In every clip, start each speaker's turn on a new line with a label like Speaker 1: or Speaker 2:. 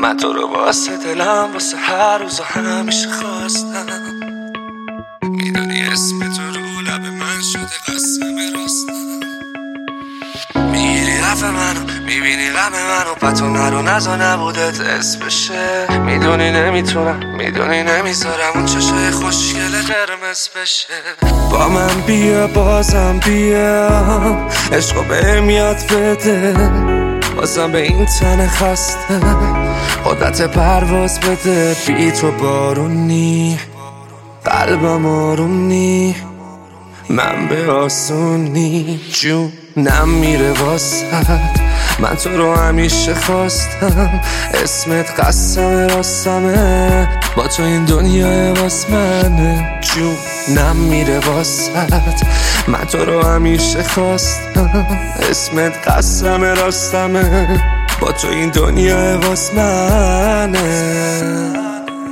Speaker 1: من تو رو واسه دلم واسه هر روز و همیشه خواستم. میدونی اسم تو رو لب من شده قسم راستم. میگیری حرف منو میبینی غم منو پتو نرو نزا نبودت اسمشه. میدونی نمیتونم میدونی نمیذارم اون چشای خوشگل قرمز بشه. با من بیا بازم بیا عشقو بهم یاد بده. بازم به این تن خسته قدرت پرواز بده. بی تو بارونی قلبم آروم من به آسونی جونم میره واسد. من تو رو همیشه خواستم اسمت قسم راستمه. با تو این دنیا واس منه جونم میره واسد. من تو رو همیشه خواستم اسمت قسم راستمه. با تو این دنیا واس منه.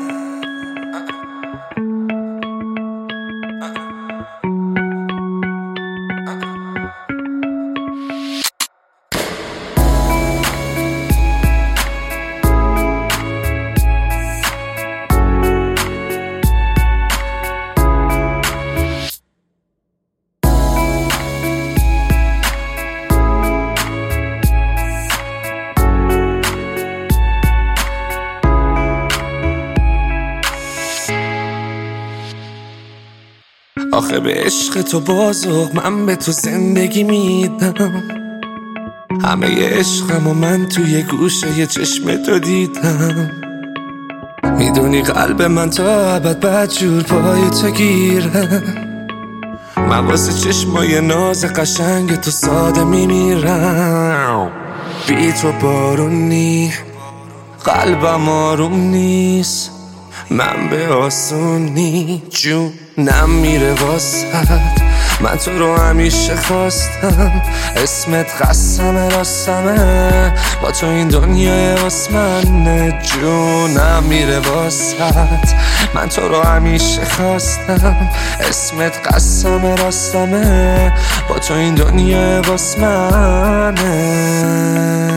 Speaker 1: آخه به عشق تو بازوق من به تو زندگی میدم. همه عشقم و من توی گوشه یه چشم تو دیدم. میدونی قلب من تا ابد بدجور پای تو گیره. من واسه چشمای ناز قشنگ تو ساده میمیرم. بی تو بارونی قلبم آروم نیست. من به آسونی جونم میره واسد. من تو رو همیشه خواستم اسمت قسم راستمه. با تو این دنیا واس منه جونم میره واسد. من تو رو همیشه خواستم اسمت قسم راستمه. با تو این دنیا واس منه.